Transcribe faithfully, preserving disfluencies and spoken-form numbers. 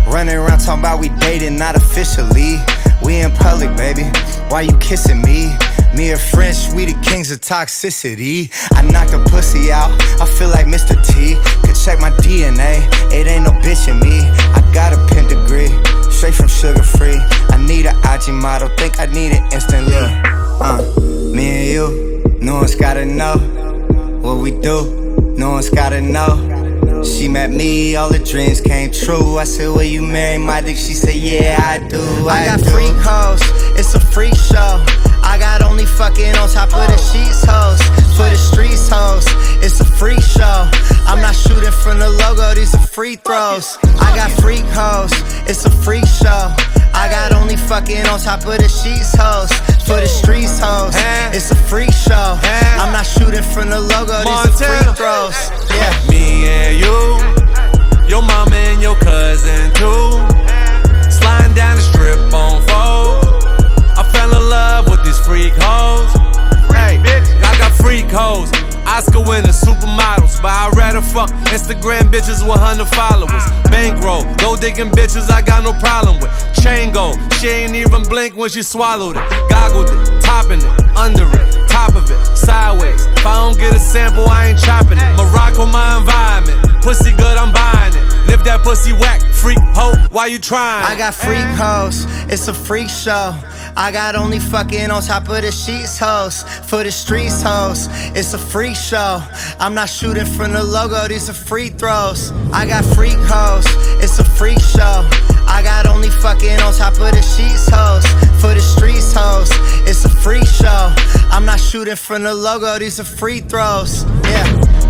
Running around talking about we dating, not officially. We in public, baby, why you kissing me? Me and French, we the kings of toxicity. I knocked a pussy out, I feel like Mister T. Could check my D N A, it ain't no bitch in me. I got a pentagram, straight from sugar free. I need an I G model, think I need it instantly. Uh, me and you, no one's gotta know what we do, no one's gotta know. She met me, all the dreams came true. I said, will you marry my dick? She said, yeah, I do, I, I got do. Freak hoes, it's a freak show. I got only fucking on top of the sheets hoes. For the streets hoes, it's a freak show. I'm not shooting from the logo, these are free throws. I got freak hoes, it's a freak show. I got only fucking on top of the sheets hoes. For the streets hoes, it's a freak show. I'm not shooting from the logo, these are free throws. Yeah. Me and you, your mama and your cousin too. Sliding down the strip on four. I fell in love with these freak hoes. Hey, I got freak hoes, Oscar winners, supermodels, but I'd rather fuck Instagram bitches with one hundred followers. Bankroll, gold digging bitches I got no problem with. Chain gold, she ain't even blink when she swallowed it. Goggled it, topping it, under it, top of it, sideways. If I don't get a sample, I ain't chopping it. Morocco, my environment, pussy good, I'm buying it. And if that pussy whack, freak hoe, why you trying? I got freak hoes, it's a freak show. I got only fucking on top of the sheets hoes. For the streets hoes, it's a freak show. I'm not shooting from the logo, these are free throws. I got freak hoes, it's a freak show. I got only fucking on top of the sheets hoes. For the streets hoes, it's a freak show. I'm not shooting from the logo, these are free throws. Yeah.